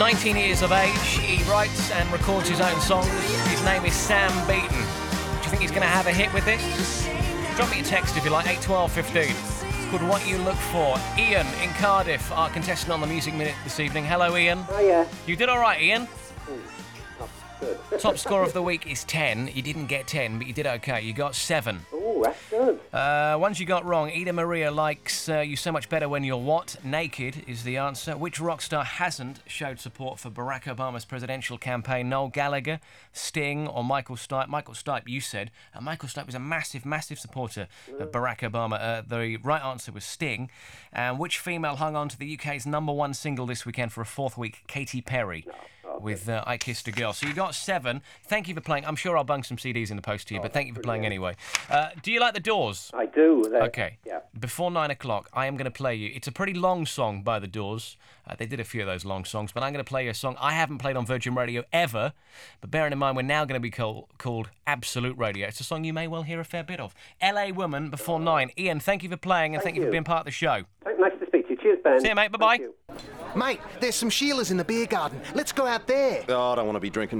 19 years of age, he writes and records his own songs. His name is Sam Beaton. Do you think he's going to have a hit with this? Drop me a text if you like, 81215. It's called What You Look For. Ian in Cardiff, our contestant on the Music Minute this evening. Hello, Ian. Hiya. You did all right, Ian. Good. Top score of the week is 10. You didn't get 10, but you did okay. You got 7. Oh, that's good. Ones you got wrong. Ida Maria likes you so much better when you're what? Naked is the answer. Which rock star hasn't showed support for Barack Obama's presidential campaign? Noel Gallagher, Sting, or Michael Stipe? Michael Stipe, you said. Michael Stipe was a massive, massive supporter of Barack Obama. The right answer was Sting. Which female hung on to the UK's #1 single this weekend for a 4th week? Katy Perry. With I Kissed a Girl. So you got 7. Thank you for playing. I'm sure I'll bung some CDs in the post to you, but thank you for playing anyway. Do you like The Doors? I do. Okay. Yeah. Before 9 o'clock, I am going to play you. It's a pretty long song by The Doors. They did a few of those long songs, but I'm going to play you a song I haven't played on Virgin Radio ever, but bearing in mind we're now going to be called Absolute Radio. It's a song you may well hear a fair bit of. LA Woman before 9. Ian, thank you for playing, and thank you for being part of the show. Nice to speak to you. Cheers, Ben. See you, mate. Bye-bye. Mate, there's some Sheilas in the beer garden. Let's go out there. Oh, I don't want to be drinking